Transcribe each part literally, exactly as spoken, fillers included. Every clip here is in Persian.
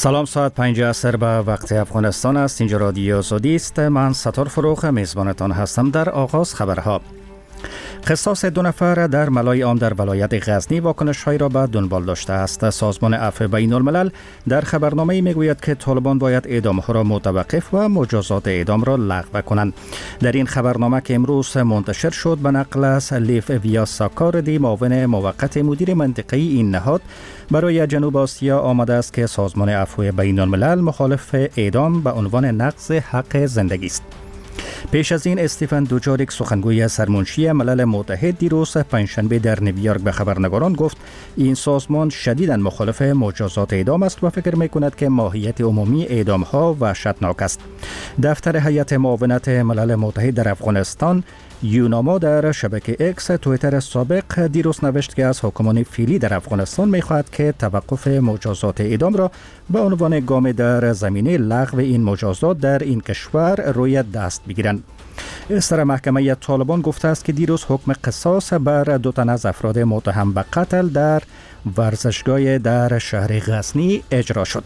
سلام، ساعت پنج عصر به وقت افغانستان است. اینجا رادیو آزادی است. من ستار فروغ میزبانتان هستم. در آغاز خبرها: قصاص دو نفر در ملای عام در ولایت غزنی واکنش‌هایی را به دنبال داشته است. سازمان عفو بین الملل در خبرنامه‌ای میگوید که طالبان باید اعدام‌ها را متوقف و مجازات اعدام را لغو کنند. در این خبرنامه که امروز منتشر شد به نقل از لیف ویا ساکاردی، معاون موقت مدیر منطقه‌ای این نهاد، برای جنوب آسیا آمده است که سازمان عفو بین الملل مخالف اعدام به عنوان نقض حق زندگی است. پیش از این استیفن دوجاریک، سخنگوی سرمنشی ملل متحد، دیروز پنجشنبه در نیویورک به خبرنگاران گفت این سازمان شدیداً مخالف مجازات اعدام است و فکر می‌کند که ماهیت عمومی اعدام‌ها وحشتناک است. دفتر هیئت معاونت ملل متحد در افغانستان یوناما در شبکه اکس توییتر سابق دیروز نوشت که از حکومت فعلی در افغانستان می‌خواهد که توقف مجازات اعدام را به عنوان گام در زمینه لغو این مجازات در این کشور روی دست بگیرند. استر محکمه طالبان گفته است که دیروز حکم قصاص بر دو تن از افراد متهم به قتل در ورزشگاه در شهر غزنی اجرا شد.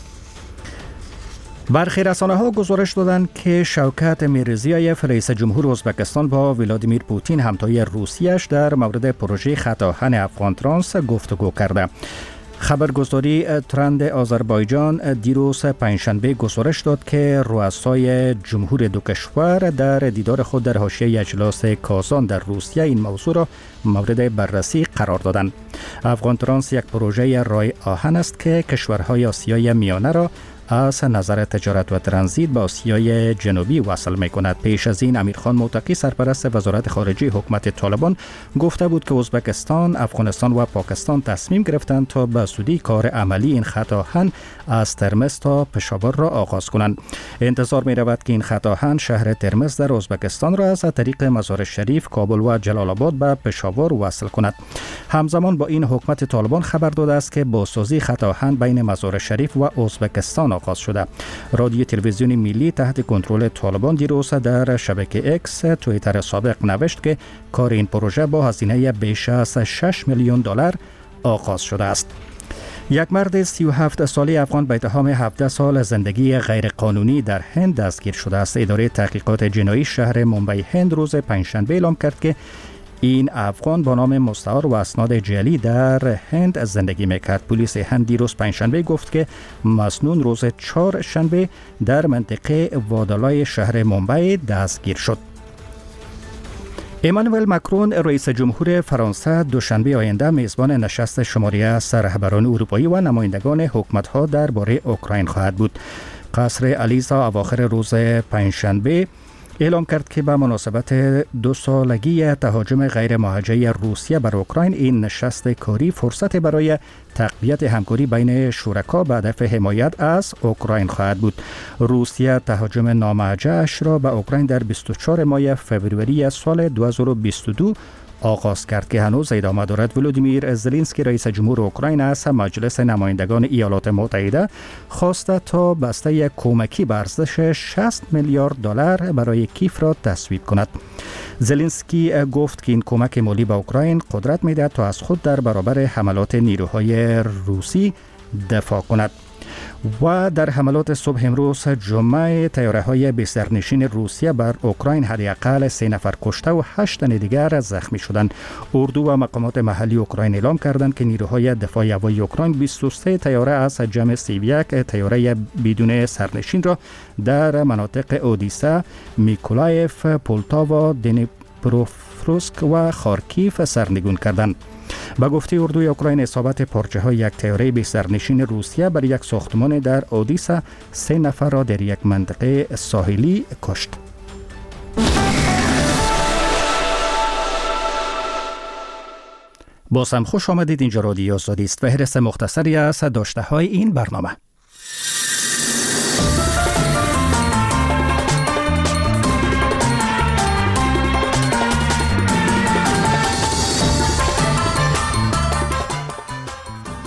برخی رسانه‌ها گزارش دادند که شوکت میرزیایف، رئیس جمهور ازبکستان، با ولادیمیر پوتین، همتای روسیه‌اش، در مورد پروژه خط آهن افغان ترانس گفتگو کرده. خبرگزاری ترند آذربایجان دیروز پنجشنبه گزارش داد که رؤسای جمهور دو کشور در دیدار خود در حاشیه اجلاس کازان در روسیه این موضوع را مورد بررسی قرار دادند. افغان ترانس یک پروژه رای آهن است که کشورهای آسیای میانه را از نظر تجارت و ترانزیت به آسیای جنوبی وصل می کند. پیش از این امیرخان موتقی، سرپرست وزارت خارجه حکومت طالبان، گفته بود که ازبکستان، افغانستان و پاکستان تصمیم گرفتند تا به زودی کار عملی این خط آهن از ترمز تا پشاور را آغاز کنند. انتظار می رود که این خط آهن شهر ترمز در ازبکستان را از طریق مزار شریف، کابل و جلال آباد به پشاور وصل کند. همزمان با این حکومت طالبان خبر داده است که بازسازی خط آهن بین مزار شریف و ازبکستان آغاز شده. رادیو تلویزیون ملی تحت کنترل طالبان دیروز در شبکه اکس توییتر سابق نوشت که کار این پروژه با هزینه بیش از شش میلیون دلار آغاز شده است. یک مرد سی و هفت ساله افغان به اتهام هفده سال زندگی غیرقانونی در هند دستگیر شده است. اداره تحقیقات جنایی شهر ممبئی هند روز پنجشنبه اعلام کرد که این افغان با نام مستعار و اسناد جعلی در هند زندگی میکرد. پلیس هند دیروز پنجشنبه گفت که مسنون روز چهارشنبه در منطقه وادالای شهر ممبئی دستگیر شد. امانوئل ماکرون، رئیس جمهور فرانسه، دوشنبه آینده میزبان نشست شماره از رهبران اروپایی و نمایندگان حکومت‌ها درباره اوکراین خواهد بود. قصر الیزا اواخر روز پنجشنبه اعلام کرد که به مناسبت دو سالگی تهاجم غیر موجه روسیه بر اوکراین، این نشست کاری فرصت برای تقویت همکاری بین شرکا به هدف حمایت از اوکراین خواهد بود. روسیه تهاجم ناموجه‌اش را به اوکراین در بیست و چهارم ماه فوریه سال دو هزار و بیست و دو آغاز کرد که هنوز ادامه دارد. ولودیمیر زلنسکی، رئیس جمهور اوکراین، از مجلس نمایندگان ایالات متحده خواسته تا بسته کمکی به ارزش شصت میلیارد دلار برای کیف را تصویب کند. زلنسکی گفت که این کمک مالی به اوکراین قدرت می‌دهد تا از خود در برابر حملات نیروهای روسی دفاع کند. و در حملات صبح امروز جمعه، طیاره‌های بسرنشین روسیه بر اوکراین حداقل سه نفر کشته و هشت تن دیگر زخمی شدند. اردو و مقامات محلی اوکراین اعلام کردند که نیروهای دفاع هوایی اوکراین بیست و سه طیاره از جمع سی و یک طیاره بدون سرنشین را در مناطق اودیسا، میکولایف، پولتاوا، دنیپروفروسک و خارکیف سرنگون کردند. به گفته اردوی اوکراین، اصابت پارچه های یک طیاره بی سرنشین روسیه بر یک ساختمان در اودیسا سه نفر را در یک منطقه ساحلی کشت. باز هم خوش آمدید. اینجا رادیو آزادی است. فهرست مختصری از داشته های این برنامه.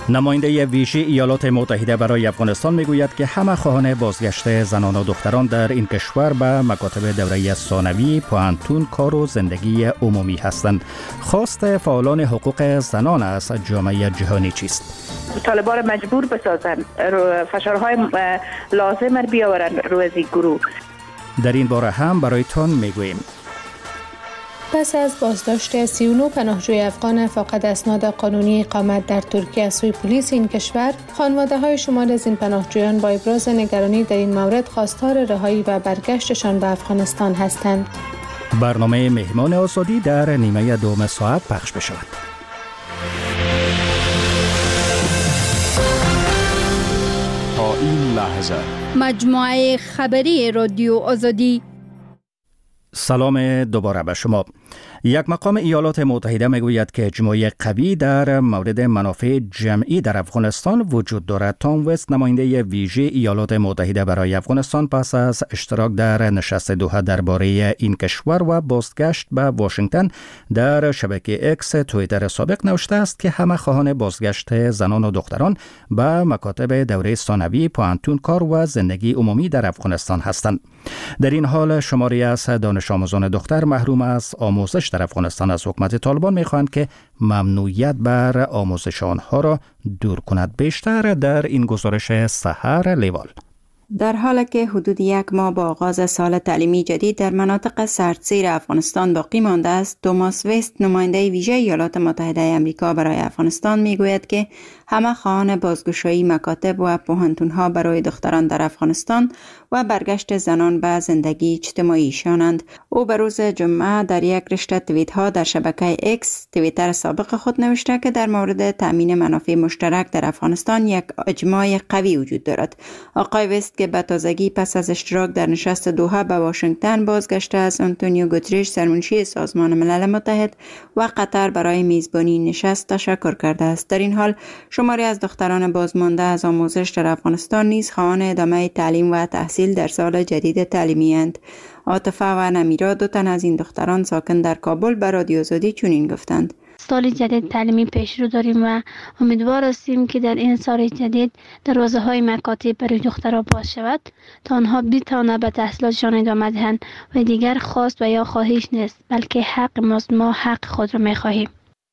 نماینده ویژه ایالات متحده برای افغانستان میگوید که همه خواهان بازگشت زنان و دختران در این کشور به مکاتب دوره ثانوی، پوهنتون، کار و زندگی عمومی هستند. خواست فعالان حقوق زنان از جامعه جهانی چیست؟ طالبان مجبور بسازن، فشارهای لازم بیاورن روی از این گروه. در این باره هم برایتان میگوییم. پس از بازداشت سی و نه پناهجوی افغان فاقد اسناد قانونی اقامت در ترکیه از سوی پلیس این کشور، خانواده‌های شمال از این پناهجویان با ابراز نگرانی در این مورد خواستار رهایی و برگشتشان به افغانستان هستند. برنامه مهمان آزادی در نیمه دوم ساعت پخش بشود. تا این لحظه مجموعه خبری رادیو آزادی. سلام دوباره به شما. یک مقام ایالات متحده میگوید که اجماع قوی در مورد منافع جمعی در افغانستان وجود دارد. تام وست، نماینده ویژه ایالات متحده برای افغانستان، پس از اشتراک در نشست دوحه درباره این کشور و بازگشت به واشنگتن، در شبکه اکس توییتر سابق نوشته است که همه خواهان بازگشت زنان و دختران به مکاتب دوره ثانوی، پوهنتون، کار و زندگی عمومی در افغانستان هستند. در این حال شماری از دانش آموزان دختر محروم از آموزش در افغانستان از حکومت طالبان می‌خواهند که ممنوعیت بر آموزش آنها را دور کند. بیشتر در این گزارش سحر لیوال. در حالی که حدود یک ماه با آغاز سال تعلیمی جدید در مناطق سردسیر افغانستان باقی مانده است، توماس وست، نماینده ویژه ایالات متحده آمریکا برای افغانستان، میگوید که همه خواهان بازگشایی مکاتب و پوهنتون‌ها برای دختران در افغانستان و برگشت زنان به زندگی اجتماعیشانند. او به روز جمعه در یک رشته توییت‌ها در شبکه اکس، توییتر سابق خود، نوشته که در مورد تامین منافع مشترک در افغانستان یک اجماع قوی وجود دارد. آقای وست که به تازگی پس از اشتراک در نشست دوحه به واشنگتن بازگشته از آنتونیو گوتریش، سرمنشی سازمان ملل متحد، و قطر برای میزبانی نشست تشکر کرده است. در این حال شماری از دختران بازمانده از آموزش در افغانستان نیز خواهان ادامه تعلیم و تحصیل در سال جدید تعلیمی اند. عاطفه و نمیرا، دو تن از این دختران ساکن در کابل، به رادیو آزادی چنین گفتند: سال جدید تعلیمی پیش رو داریم و امیدوار هستیم که در این سال جدید دروازه های مکاتب برای دخترها باز شود تا آنها بتوانند به تحصیلاتشان ادامه دهند و دیگر خواست و یا خواهش نیست، بلکه حق ماست. ما حق خود را می‌خواهیم.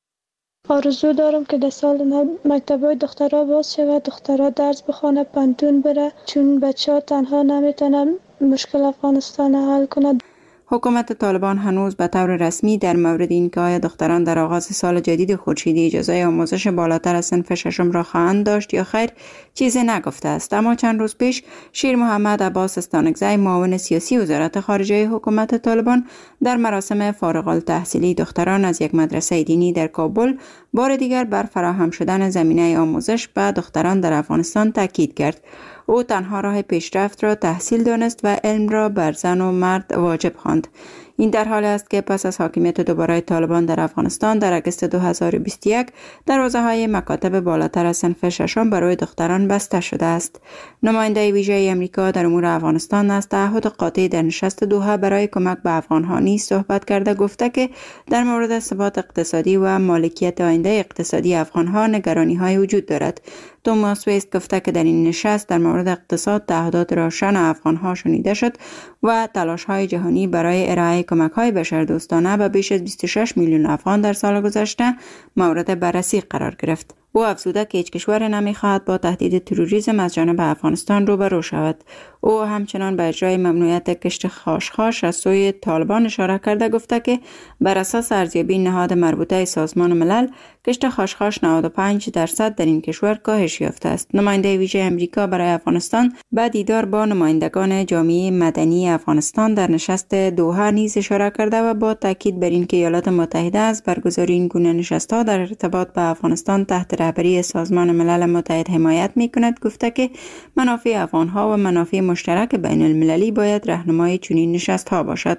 آرزو دارم که در سال نو مکتب‌های دخترها باز شود، دخترها درس بخوانه، پانتون بره، چون بچه‌ها تنها نمیتونن مشکل افغانستان حل کنند. حکومت طالبان هنوز به طور رسمی در مورد اینکه آیا دختران در آغاز سال جدید خورشیدی اجازه آموزش بالاتر از صنف ششم را خواهند داشت یا خیر چیزی نگفته است. اما چند روز پیش شیر محمد عباس استانکزی، معاون سیاسی وزارت خارجه حکومت طالبان، در مراسم فارغ التحصیلی دختران از یک مدرسه دینی در کابل بار دیگر بر فراهم شدن زمینه آموزش به دختران در افغانستان تاکید کرد. او تنها راه پیشرفت را تحصیل دانست و علم را بر زن و مرد واجب خواند. این در حالی است که پس از حاکمیت دوباره طالبان در افغانستان در اگست دو هزار و بیست و یک دروازه‌های مکاتب بالاتر از صنف ششم برای دختران بسته شده است. نماینده ویژه آمریکا در امور افغانستان از تعهد قاطع در نشست دوحه برای کمک به افغان‌ها نیز صحبت کرده، گفته که در مورد ثبات اقتصادی و مالکیت آینده اقتصادی افغان‌ها نگرانی‌های وجود دارد. توماس وست گفته که در این نشست در مورد اقتصاد تعهدات روشن افغان‌ها شنیده شد و تلاش‌های جهانی برای ارائه کمک‌های بشردوستانه به بیش از بیست و شش میلیون افغان در سال گذشته مورد بررسی قرار گرفت. او افزوده که هیچ کشور نمی‌خواهد با تهدید تروریسم از جانب افغانستان روبرو شود. او همچنان به اجرای ممنوعیت کشت خاشخاش از سوی طالبان اشاره کرده، گفته که بر اساس ارزیابی نهاد مربوطه سازمان ملل، کشت خاشخاش نود و پنج درصد در این کشور کاهش یافته است. نماینده ویژه آمریکا برای افغانستان با دیدار با نمایندگان جامعه مدنی افغانستان در نشست دوحه نیز اشاره کرده و با تاکید بر اینکه ایالات متحده از برگزاری این گونه نشست‌ها در ارتباط با افغانستان تحت رهبری سازمان ملل متحد حمایت می‌کند، گفته که منافع افغان‌ها و منافع مشترک بین المللی باید راهنمای چنین نشست‌ها باشد.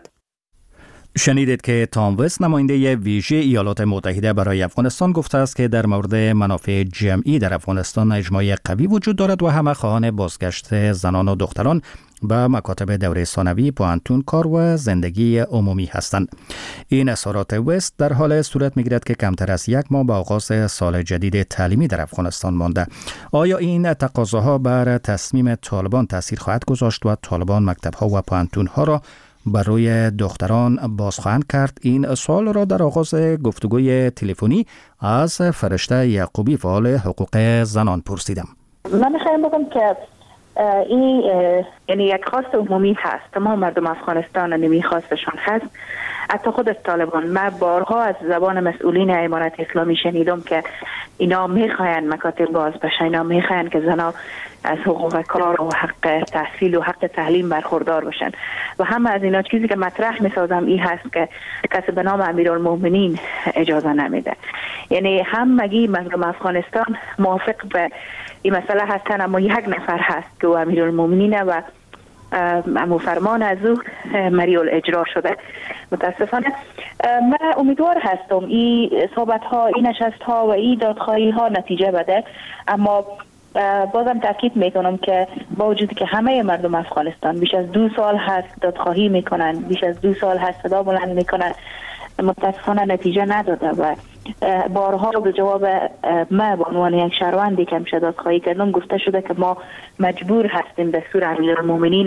شنیدید که تام وست، نماینده ویژه ایالات متحده برای افغانستان، گفته است که در مورد منافع جمعی در افغانستان اجماع قوی وجود دارد و همه خواهان بازگشت زنان و دختران به مکاتب دوره ثانوی، پوهنتون کار و زندگی عمومی هستند. این اظهارات وست در حال صورت می‌گیرد که کمتر از یک ماه به آغاز سال جدید تعلیمی در افغانستان مانده. آیا این تقاضاها بر تصمیم طالبان تاثیر خواهد گذاشت و طالبان مکتب‌ها و پوهنتون‌ها را بر روی دختران باز خواهند کرد؟ این سوال را در آغاز گفتگوی تلفنی از فرشته یعقوبی، فعال حقوق زنان، پرسیدم. من می‌خوایم بگم که این یعنی یک خواست عمومی هست، تمام مردم افغانستان نمی خواستشان هست، حتی خود طالبان. من بارها از زبان مسئولین امارت اسلامی شنیدم که اینا میخواین مکاتب باز بشه، اینا میخواین که زنا از حقوق کار و حق تحصیل و حق تعلیم برخوردار بشن و همه از اینا چیزی که مطرح میسازم این هست که کسی به نام امیرالمومنین اجازه نمیده. یعنی همگی مردم افغانستان موافق به این مسئله هستن، اما یک نفر هست که او امیرالمومنینه و امو فرمان از او مریال اجرا شده. متاسفانه من امیدوار هستم این صحبت ها، این نشست ها و این دادخواهی ها نتیجه بده، اما بازم تاکید میکنم که با وجودی که همه مردم افغانستان بیش از دو سال هست دادخواهی میکنن، بیش از دو سال هست صدا بلند میکنن، متاسفانه نتیجه نداده و بارها به جواب ما به عنوان یک شهروندی که میشه دادخواهی کردم گفته شده که ما مجبور هستیم دستور امیرالمومنین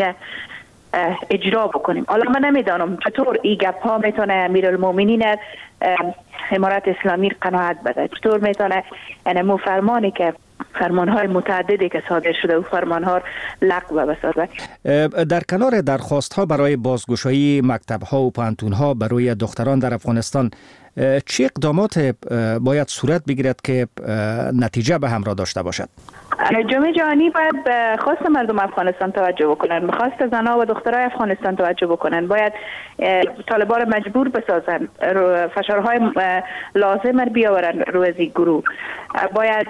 اجرا بکنیم. حالا من نمیدانم چطور این گپ ها میتونه امیرالمومنین امارت اسلامی قناعت بده، چطور میتونه این فرمانی که فرمانهای متعددی که صادر شده و فرمانها لغو بسازه. در کنار درخواست ها برای بازگشایی مکتب ها و پوهنتون ها برای دختران در افغانستان، چه اقدامات باید صورت بگیرد که نتیجه به همراه داشته باشد؟ جامعه جهانی باید به خواست مردم افغانستان توجه بکنن، به خواست زنها و دخترای افغانستان توجه بکنن. باید طالبان را مجبور بسازن، فشارهای لازم را بیاورن روی از این گروه. باید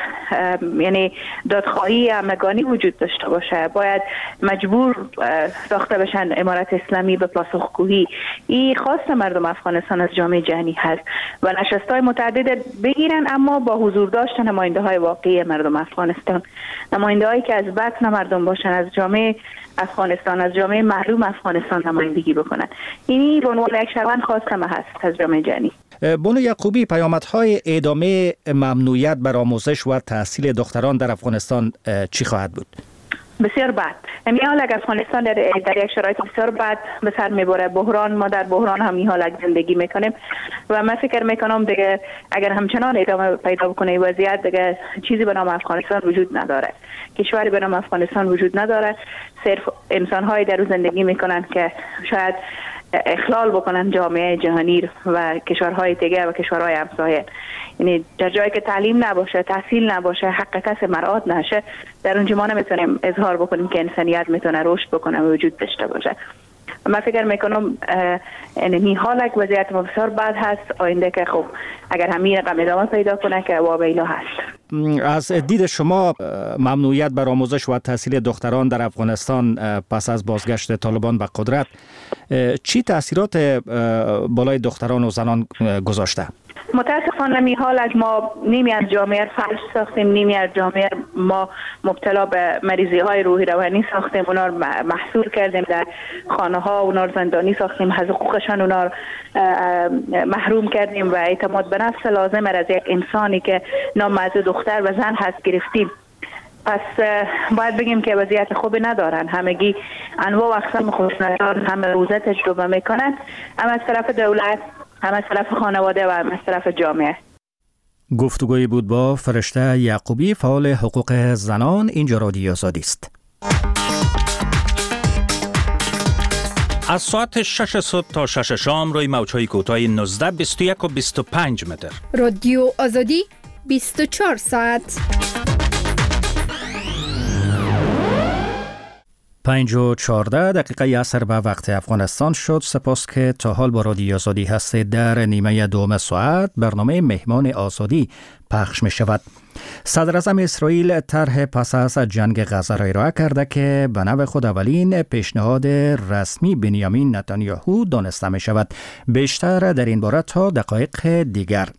یعنی دادخواهی همگانی وجود داشته باشه، باید مجبور ساخته بشن امارت اسلامی به پاسخگویی. این خواست مردم افغانستان از جامعه جهانی هست و نشست‌های متعدد بگیرن، اما با حضور داشتن نماینده‌های واقعی مردم افغانستان، نماینده‌هایی که از بطن مردم باشن، از جامعه افغانستان، از جامعه محروم افغانستان نمایندگی بکنن. این به عنوان یک شهروند خواستم هست از جامعه جهانی. بانو یعقوبی، پیامدهای ادامه ممنوعیت بر آموزش و تحصیل دختران در افغانستان چی خواهد بود؟ بسیار بد. یعنی حال اگر افغانستان در, در یک شرایط بسیار بد به سر میبره، بحران، ما در بحران هم این حال زندگی میکنیم و من فکر میکنم دیگه اگر همچنان ادامه پیدا بکنه وضعیت، دیگه چیزی به نام افغانستان وجود نداره، کشوری به نام افغانستان وجود نداره. صرف انسان‌هایی در اون زندگی میکنن که شاید اخلال بکنن جامعه جهانی و کشورهای دیگه و کشورهای همسایه. یعنی در جایی که تعلیم نباشه، تحصیل نباشه، حق کسی مراعات نشه، در اونجا ما نمیتونیم اظهار بکنیم که انسانیت میتونه رشد بکنه و وجود داشته باشه. من فکر میکنم این حال یک وضعیت بسیار بد هست. آینده که خب اگر همین رقم ادامه پیدا کنه که وابیلا هست. از دید شما ممنوعیت بر آموزش و تحصیل دختران در افغانستان پس از بازگشت طالبان به قدرت چی تاثیرات بالای دختران و زنان گذاشته؟ متاسفانه می حال از ما نیمی از جامعه فلج ساختیم، نیمی از جامعه ما مبتلا به مریضی های روحی روانی ساختیم، اونا رو محصور کردیم در خانه ها، اونا رو زندانی ساختیم، از حقوقشان اونا رو محروم کردیم و اعتماد به نفس لازم از یک انسانی که نام از دختر و زن هست گرفتیم. پس باید بگیم که وضعیت خوبی ندارن، همگی انواع و اقسام خشونت‌ها همه روزه تجربه میکنن، هم از طرف دولت، هم از طرف خانواده و هم از طرف جامعه. گفتگویی بود با فرشته یعقوبی، فعال حقوق زنان. اینجا رادیو آزادی است. از ساعت شش صبح تا شش شام روی موج‌های کوتاه نوزده، بیست و یک و بیست و پنج متر. رادیو آزادی بیست و چهار ساعت. پنج و چهارده دقیقه عصر به وقت افغانستان شد. سپاس که تا حال با رادیو آزادی هستید. در نیمه دوم ساعت برنامه مهمان آزادی پخش می شود. صدر اعظم اسرائیل طرح پس از جنگ غزه را ارائه کرده که به نوع خود اولین پیشنهاد رسمی بنیامین نتانیاهو دانسته می شود. بیشتر در این باره تا دقایق دیگر.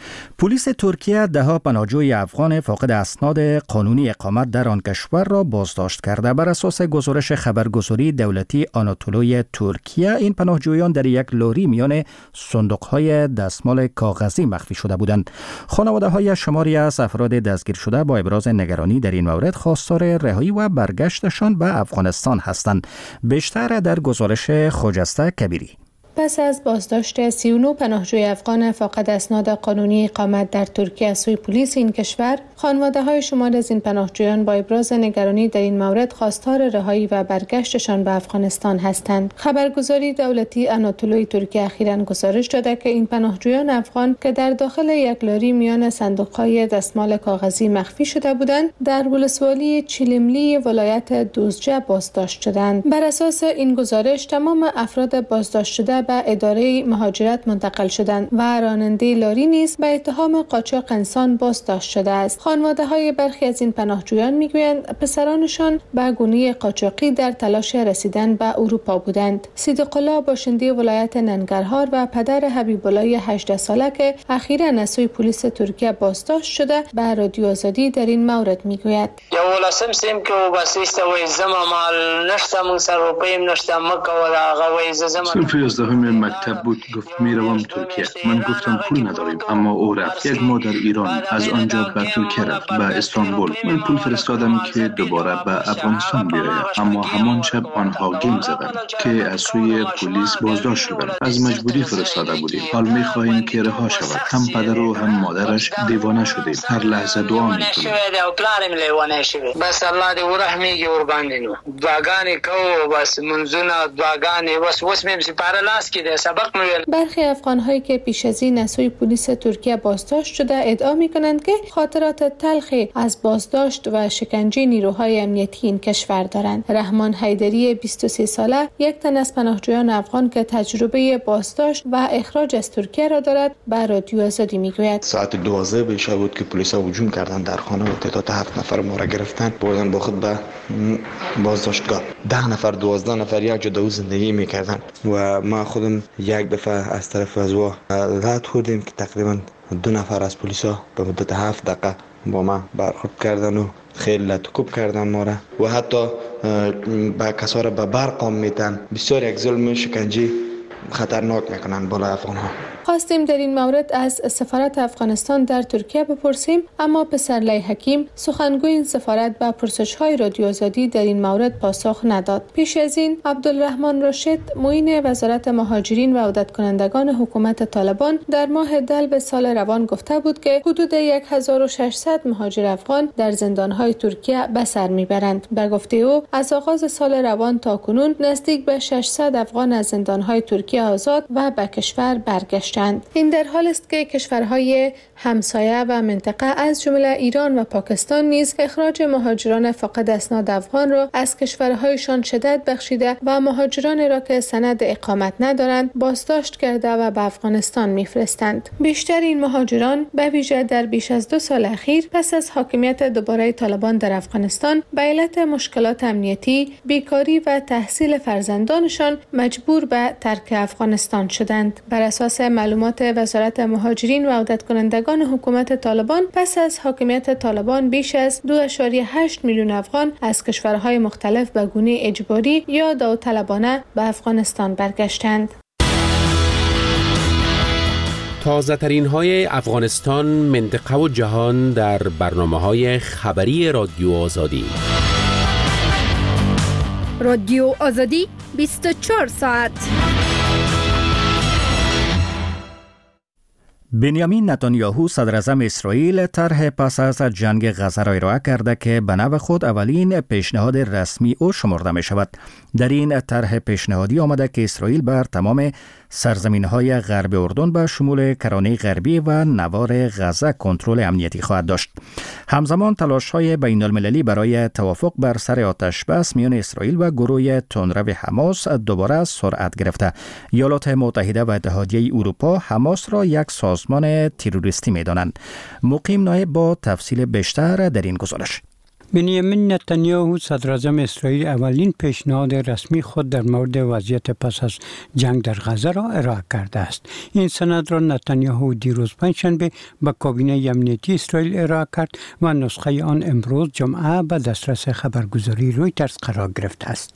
پلیس ترکیه ده ها پناهجوی افغان فاقد اسناد قانونی اقامت در آن کشور را بازداشت کرده. بر اساس گزارش خبرگزاری دولتی آناتولوی ترکیه، این پناهجویان در یک لاری میان صندوق‌های دستمال کاغذی مخفی شده بودند. خانواده‌های شماری از افراد دستگیر شده با ابراز نگرانی در این مورد خواستار رهایی و برگشتشان به افغانستان هستند. بیشتر در گزارش خجسته کبیری. پس از بازداشت سی و نه پناهجوی افغان فاقد اسناد قانونی اقامت در ترکیه از سوی پلیس این کشور، خانواده‌های شمار از این پناهجویان با ابراز نگرانی در این مورد خواستار رهایی و برگشتشان به افغانستان هستند. خبرگزاری دولتی آناتولوی ترکیه اخیراً گزارش داده که این پناهجویان افغان که در داخل یک لاری میان صندوق‌های دستمال کاغذی مخفی شده بودند، در ولسوالی چیلیملی ولایت دوزجه بازداشت شدند. بر اساس این گزارش تمام افراد بازداشت شده به اداره مهاجرت منتقل شدند و راننده لاری نیز به اتهام قاچاق انسان بازداشت شده است. خانواده‌های برخی از این پناهجویان میگویند پسرانشان به گونه قاچاقی در تلاش رسیدن به اروپا بودند. صدیق الله باشنده ولایت ننگرهار و پدر حبیب الله هجده ساله که اخیراً از سوی پلیس ترکیه بازداشت شده به رادیو آزادی در این مورد میگوید: یا ولسم سیم که وباسیست و زما مال نشتم سر و پیم نشتم مکه و آقا زمان همین مکتب بود. گفت میروم ترکیه. من گفتم پول نداریم، اما او رفت. یک ماه در ایران، از آنجا به ترکیه رفت، به استانبول. من پول فرستادم که دوباره به افغانستان بیاید، اما همان شب آنها گیم زدند که از سوی پلیس بازداشت شدند. از مجبوری فرستاده بودیم. حال میخواهیم که رها شود. هم پدر و هم مادرش دیوانه شدیم. هر لحظه دعا میکنیم. بس الله دی ورحمی ور باندې نو دعاګانې کوو، بس منځونه دعاګانې بس وس مې سپاره لاس کې ده سبق میل. برخی افغان‌هایی که پیش از این از سوی پلیس ترکیه بازداشت شده ادعا می‌کنند که خاطرات تلخی از بازداشت و شکنجه نیروهای امنیتی این کشور دارند. رحمان حیدری بیست و سه ساله، یک تن از پناهجویان افغان که تجربه بازداشت و اخراج از ترکیه را دارد، به رادیو آزادی میگوید: ساعت دوازده به شب بود که پلیس‌ها هجوم کردند در خانه و تعداد هفت نفر ما را گرفتند، بردن با خود به بازداشتگاه. ده نفر دوازده نفر یک جا زندگی می‌کردند و ما خودم یک دفعه از طرف از وا رد خوردیم که تقریبا دو نفر از پلیسا به مدت هفت دقیقه با ما برخورد کردن و خیلی لطکوب کردن ما را و حتی با کسا را به برقام میتن. بسیار یک ظلم شکنجه خطرناک میکنن بالا افغان ها. خواستیم در این مورد از سفارت افغانستان در ترکیه بپرسیم، اما پسرلی حکیم سخنگوی این سفارت به پرسش‌های رادیو آزادی در این مورد پاسخ نداد. پیش از این عبدالرحمن راشد معین وزارت مهاجرین و عودت کنندگان حکومت طالبان در ماه دلو سال روان گفته بود که حدود هزار و ششصد مهاجر افغان در زندان‌های ترکیه به سر میبرند. به گفته او از آغاز سال روان تا کنون نزدیک به ششصد افغان از زندان‌های ترکیه آزاد و به کشور برگشت. این در حال است که کشورهای همسایه و منطقه از جمله ایران و پاکستان نیز اخراج مهاجران فاقد اسناد افغان را از کشورهایشان شدت بخشیده و مهاجران را که سند اقامت ندارند بازداشت کرده و به افغانستان میفرستند. بیشتر این مهاجران به ویژه در بیش از دو سال اخیر پس از حاکمیت دوباره طالبان در افغانستان به علت مشکلات امنیتی، بیکاری و تحصیل فرزندانشان مجبور به ترک افغانستان شدند. بر اساس معلومات وزارت مهاجرین و عودت کنندگان حکومت طالبان، پس از حاکمیت طالبان بیش از دو ممیز هشت میلیون افغان از کشورهای مختلف به گونه اجباری یا داوطلبانه به افغانستان برگشتند. تازه ترین های افغانستان، منطقه و جهان در برنامه های خبری رادیو آزادی. رادیو آزادی بیست و چهار ساعت. بنیامین نتانیاهو صدر اعظم اسرائیل طرح پس از جنگ غزه را ارائه کرده که به نوع خود اولین پیشنهاد رسمی او شمرده می شود. در این طرح پیشنهادی آمده که اسرائیل بر تمام سرزمین‌های غرب اردن به شمول کرانه غربی و نوار غزه کنترل امنیتی خواهد داشت. همزمان تلاش‌های بین‌المللی برای توافق بر سر آتش بس میان اسرائیل و گروه تندرو حماس دوباره سرعت گرفته. ایالات متحده و اتحادیه اروپا حماس را یک سازمان تروریستی می‌دانند. مقیم نایب با تفصیل بیشتر در این گزارش. بنیامین نتانیاهو صدراعظم اسرائیل اولین پیشنهاد رسمی خود در مورد وضعیت پس از جنگ در غزه را ارائه کرده است. این سند را نتانیاهو دیروز پنجشنبه به کابینه امنیتی اسرائیل ارائه کرد و نسخه آن امروز جمعه به دسترس خبرگزاری رویترز قرار گرفته است.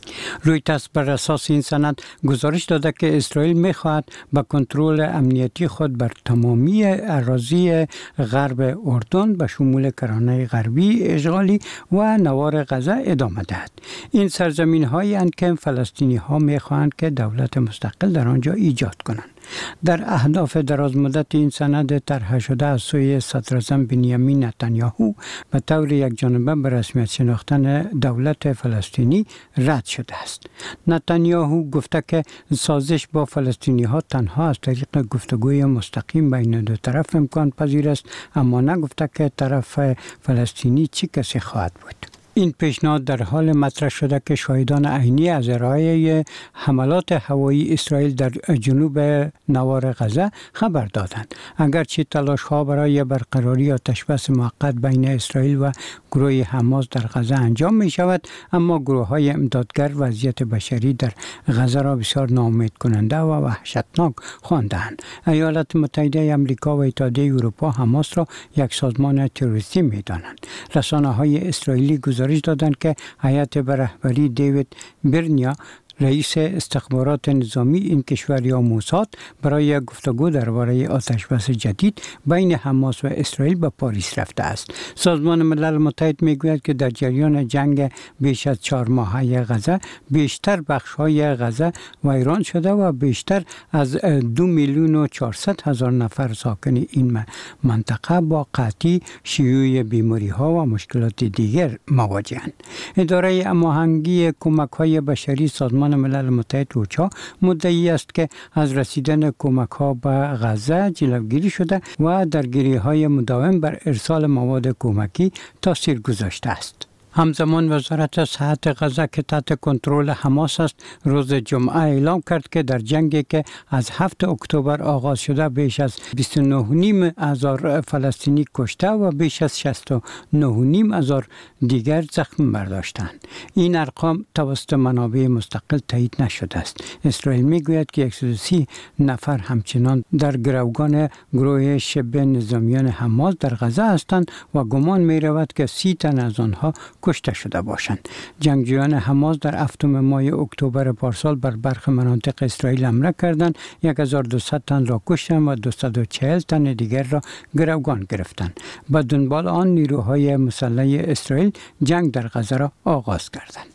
رویترز بر اساس این سند گزارش داده که اسرائیل می‌خواهد با کنترل امنیتی خود بر تمامی اراضی غرب اردن به شمول کرانه غربی اشغالی و نوار غزه ادامه دهد. این سرزمین‌هایی اند که فلسطینی‌ها می‌خواهند که دولت مستقل در آنجا ایجاد کنند. در اهداف دراز مدت این سند طرح شده از سوی صدراعظم بنیامین نتانیاهو به طور یک جانبه به رسمیت شناختن دولت فلسطینی رد شده است. نتانیاهو گفته که سازش با فلسطینی ها تنها از طریق گفتگوی مستقیم بین دو طرف امکان پذیر است، اما نگفته که طرف فلسطینی چی کسی خواهد بود. این پیشنهاد در حال مطرح شده که شاهدان عینی از ارائه حملات هوایی اسرائیل در جنوب نوار غزه خبر دادند. اگرچه تلاش‌ها برای برقراری آتشبس موقت بین اسرائیل و گروه حماس در غزه انجام می شود، اما گروه‌های امدادگر وضعیت بشری در غزه را بسیار ناامید کننده و وحشتناک خواندند. ایالات متحده آمریکا و اتحادیه اروپا حماس را یک سازمان تروریستی می دانند. رسانه‌های اسرائیلی گزارش دادند که هیئت به رهبری دیوید برنیا رئیس استخبارات نظامی این کشور یا موساد برای گفتگو درباره آتشبس جدید بین حماس و اسرائیل به پاریس رفته است. سازمان ملل متحد میگوید که در جریان جنگ بیش از چهار ماهه غزه بیشتر بخش‌های غزه ویران شده و بیشتر از دو میلیون و چهارصد هزار نفر ساکن این منطقه با قحطی، شیوع بیماری‌ها و مشکلات دیگر مواجه‌اند. اداره هماهنگی کمک‌های بشری سازمان ملل متحد اوچا مدعی است که از رسیدن کمک ها به غزه جلوگیری شده و درگیری های مداوم بر ارسال مواد کمکی تاثیر گذاشته است. همزمان وزارت صحت غزه که تحت کنترل حماس است روز جمعه اعلام کرد که در جنگی که از هفتم اکتبر آغاز شده بیش از بیست و نه و نیم هزار فلسطینی کشته و بیش از شصت و نه و نیم هزار دیگر زخم برداشتند. این ارقام توسط منابع مستقل تایید نشده است. اسرائیل میگوید که صد و سی نفر همچنان در گروگان گروه شبه نظامیان حماس در غزه هستند و گمان می رود که سی تن از آنها کشته شده باشند. جنگجویان حماس در هفتم ماه اکتبر پارسال بر برخی مناطق اسرائیل حمله کردند، هزار و دویست تن را کشتند و دویست و چهل تن دیگر را گروگان گرفتند. به دنبال آن نیروهای مسلح اسرائیل جنگ در غزه را آغاز کردند.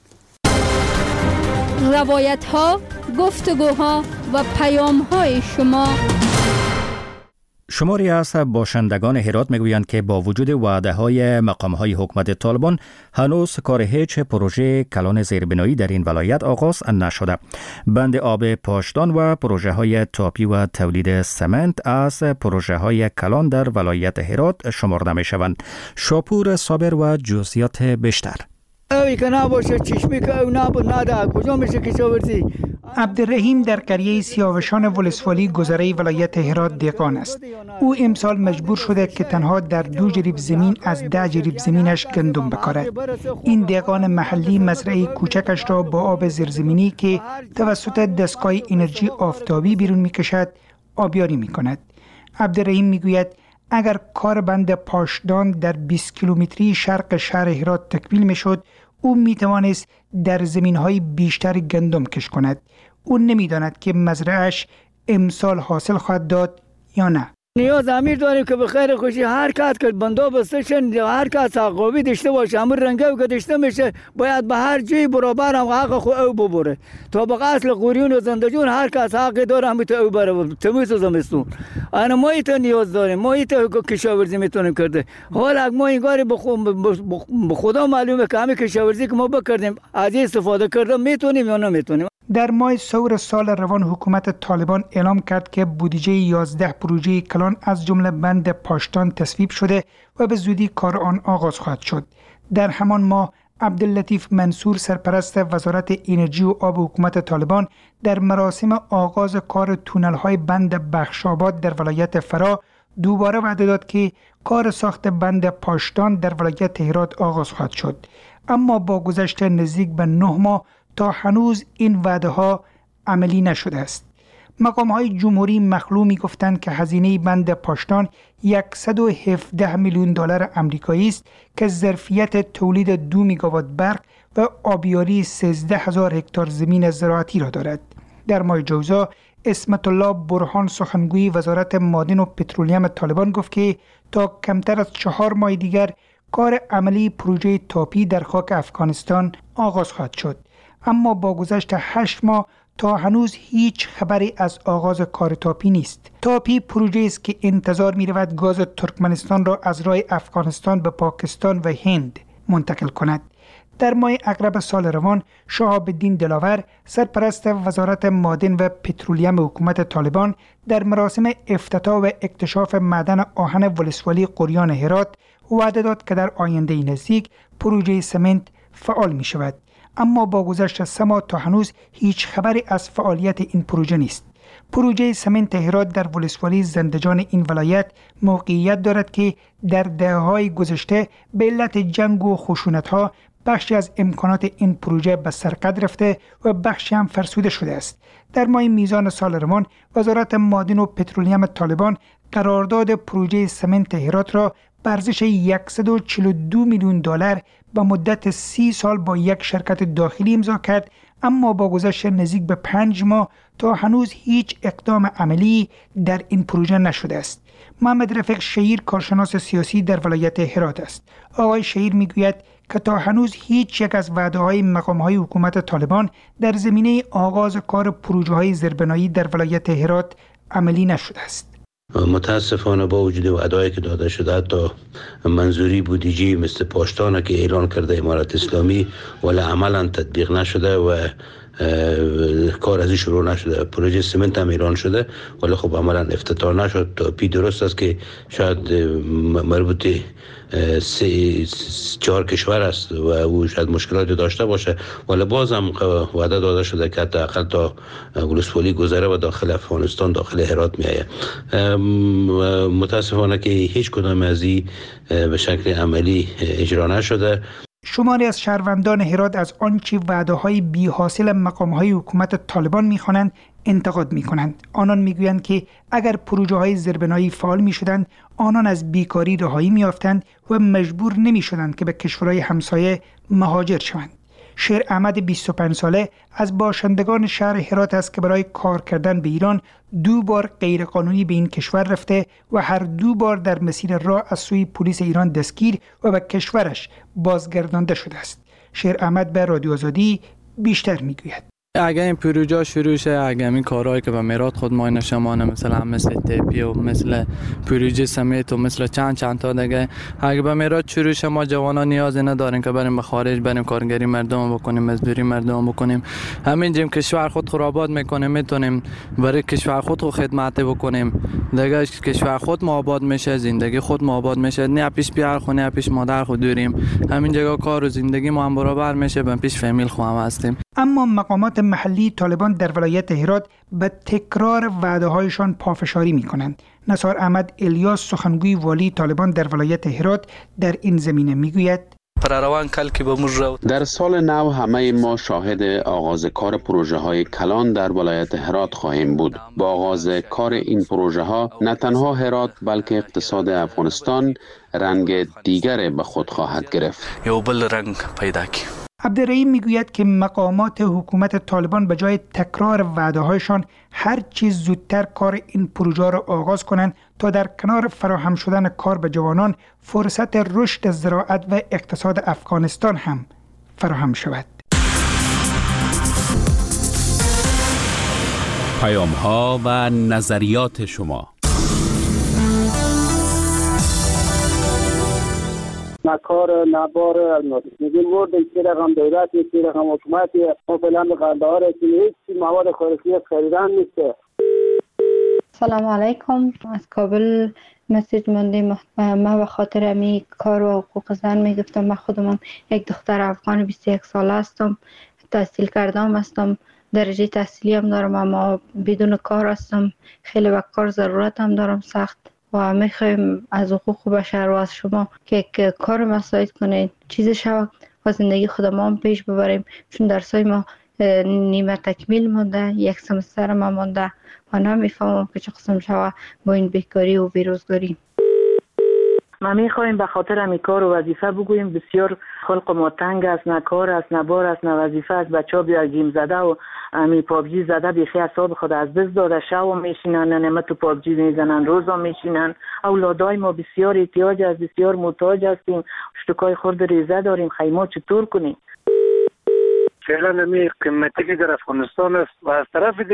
روایت ها، گفتگوها و پیام های شما. شماری از باشندگان هرات میگویند که با وجود وعده های مقام های حکومت طالبان هنوز کار هیچ پروژه کلان زیربنایی در این ولایت آغاز نشده. بند آب پاشدان و پروژه های تاپی و تولید سمنت از پروژه های کلان در ولایت هرات شمرده می شوند. شاپور صابر و جزئیات بیشتر. اوی که نباشه چشمی که او نبود نده کجا میشه کشاورزی؟ عبدالرحیم در قریه سیاوشان ولسوالی گذره ولایت هرات دهقان است. او امسال مجبور شده که تنها در دو جریب زمین از ده جریب زمینش گندم بکارد. این دهقان محلی مزرعه کوچکش را با آب زیرزمینی که توسط دستگاه انرژی آفتابی بیرون میکشد آبیاری میکند. عبدالرحیم میگوید اگر کار بند پاشدان در بیست کیلومتری شرق شهر هرات تکمیل میشد، او میتوانست در زمینهای بیشتر گندم کش کند. او نمیداند که مزرعه‌اش امسال حاصل خواهد داد یا نه. نیاز امیر داریم که به خیر خوشی هر کس که بنده بستشن، هر کس حقوقی داشته باشه، همون رنگه که داشته میشه باید به هر جای برابر هم حق خود او ببره. تا به اصل قوریون و زندجون هر کس حق داره همون تو او بره. تمیز و زمستون انا ما ایت نیاز داریم، ما ایت کشاورزی میتونیم کرده. حالا ما این کاری به خدا معلومه که همین کشاورزی که ما بکردیم از این استفاده کرده میتونیم یا نمیتونیم. در ماه سور سال روان حکومت طالبان اعلام کرد که بودجه یازده پروژه کلان از جمله بند پاشدان تصویب شده و به زودی کار آن آغاز خواهد شد. در همان ماه عبداللطیف منصور سرپرست وزارت انرژی و آب حکومت طالبان در مراسم آغاز کار تونل های بند بخشاباد در ولایت فرا دوباره وعده داد که کار ساخت بند پاشتان در ولایت هرات آغاز خواهد شد. اما با گذشت نزدیک به نه ماه تا هنوز این وعده ها عملی نشده است. مقام های جمهوری مخلو می گفتند که هزینه بند پاشتان صد و هفده میلیون دلار آمریکایی است که ظرفیت تولید دو میگاوات برق و آبیاری سیزده هزار هکتار زمین زراعتی را دارد. در ماه جوزا اسمت الله برهان سخنگوی وزارت معادن و پترولیم طالبان گفت که تا کمتر از چهار ماه دیگر کار عملی پروژه تاپی در خاک افغانستان آغاز خواهد شد. اما با گذشت هشت ماه تا هنوز هیچ خبری از آغاز کار تاپی نیست. تاپی پروژه است که انتظار می رود گاز ترکمنستان را از راه افغانستان به پاکستان و هند منتقل کند. در ماه اغرب سال روان شهاب الدین دلاور سرپرست وزارت معادن و پترولیم حکومت طالبان در مراسم افتتاح و اکتشاف معدن آهن ولسوالی قریان هرات وعده داد که در آینده نزدیک پروژه سمنت فعال می شود. اما با گذشت سه ماه تا هنوز هیچ خبری از فعالیت این پروژه نیست. پروژه سمنت هرات در ولسوالی زندجان این ولایت موقعیت دارد که در دهه‌های گذشته به علت جنگ و خشونت‌ها بخشی از امکانات این پروژه به سرقت رفته و بخشی هم فرسوده شده است. در ماه میزان سال روان وزارت معادن و پترولیم طالبان قرارداد پروژه سمنت هرات را به ارزش صد و چهل و دو میلیون دلار به مدت سی سال با یک شرکت داخلی امضا کرد، اما با گذشت نزدیک به پنج ماه تا هنوز هیچ اقدام عملی در این پروژه نشده است. محمد رفیق شهیر کارشناس سیاسی در ولایت هرات است. آقای شهیر میگوید که تا هنوز هیچ یک از وعده‌های مقام‌های حکومت طالبان در زمینه آغاز کار پروژه‌های زیربنایی در ولایت هرات عملی نشده است. متاسفانه با وجود وعده‌ای که داده شده حتی منظوری بودجه مثل پاشتان که اعلان کرده امارت اسلامی ولی عملا تطبیق نشده و کار ازی شروع نشده. پروژه سمنت هم ایران شده ولی خب عملا افتتاح نشد. تاپی درست است که شاید مربوط سه چهار کشور است و او شاید مشکلاتی داشته باشه ولی باز هم وعده داده شده که حداقل تا ولسوالی گذره و داخل افغانستان داخل هرات می آید. متاسفانه که هیچ کدام از این به شکل عملی اجرا نشده. شماری از شهروندان هرات از آنچه وعده‌های بی حاصل مقام‌های حکومت طالبان می‌خوانند انتقاد می‌کنند. آنان می‌گویند که اگر پروژه‌های زیربنایی فعال می‌شدند، آنان از بیکاری رهایی می‌یافتند و مجبور نمی‌شدند که به کشورهای همسایه مهاجر شوند. شیر احمد بیست و پنج ساله از باشندگان شهر هرات است که برای کار کردن به ایران دو بار غیرقانونی به این کشور رفته و هر دو بار در مسیر راه از سوی پلیس ایران دستگیر و به کشورش بازگردانده شده است. شیر احمد به رادیو آزادی بیشتر میگوید. اگر این پروژه شروع شه، اگر این کارهایی که به میرات خود ما نشمانه مثلا مثل تپی و مثل پروژه سمیت و مثل چند چند تا دیگه اگر به میرات شروع شه، ما جوانان نیازی نداریم که بریم به خارج بریم کارگری مردم بکنیم، مزدوری مردم بکنیم. همین جیم کشور خود خود آباد میکنیم، میتونیم برای کشور خود خود خدمت بکنیم. دیگه کشور خود ما آباد میشه، زندگی خود ما آباد میشه. نه پیش بیار خونه، نه پیش مادر خود دوریم. همین جگه کار و زندگی ما هم برابر میشه، به پیش فامیل خو هم هستیم. اما مقامات محلی طالبان در ولایت هرات به تکرار وعده‌هایشان پافشاری می‌کنند. نثار احمد الیاس سخنگوی والی طالبان در ولایت هرات در این زمینه میگوید: در سال نو همه ما شاهد آغاز کار پروژه های کلان در ولایت هرات خواهیم بود. با آغاز کار این پروژه ها نه تنها هرات بلکه اقتصاد افغانستان رنگ دیگر به خود خواهد گرفت. یو بل رنگ پیدا کی. عبدالرحیم میگوید که مقامات حکومت طالبان به جای تکرار وعده‌هایشان هر چیز زودتر کار این پروژه را آغاز کنند تا در کنار فراهم شدن کار به جوانان فرصت رشد زراعت و اقتصاد افغانستان هم فراهم شود. پیام ها و نظریات شما. نکار نبار الماسی میگیم مورد که رقم دولت که رقم حکومت ما فعلا به قندهار هیچ مواد خوراکی خریدن نیست. سلام علیکم، از کابل مسیج موندیم. ما به خاطر امی کار و حقوق زن میگفتم. من خودم یک دختر افغان بیست و یک ساله هستم، تحصیل کردم هستم، درجه تحصیلی هم دارم، اما بدون کار هستم. خیلی به کار ضرورت هم دارم سخت. و میخوایم از حقوق بشر و از شما که کار مساعد کنید، چیز شو و زندگی خود ما هم پیش ببریم، چون درسای ما نیمه تکمیل مونده، یک سمستر ما مونده و نمیفهمم که چه قسم شوه با این بیکاری و بیروزگاری. ما میخوایم به خاطر همی کار و وظیفه بگوییم بسیار خلق ما تنگ است، نه کار است، نه بار است، نه وظیفه است. بچه ها بیا گیم زده و همی پابجی زده بیخی اصاب خود از دست داده، شو میشینن، نمه تو پابجی میزنن، روزا میشینن. اولادای ما بسیار احتیاج است، بسیار محتاج هستیم، شتکای خورد ریزه داریم، خیما چطور کنیم؟ فعلا نمی قیمتی که در افغانستان است و از طرف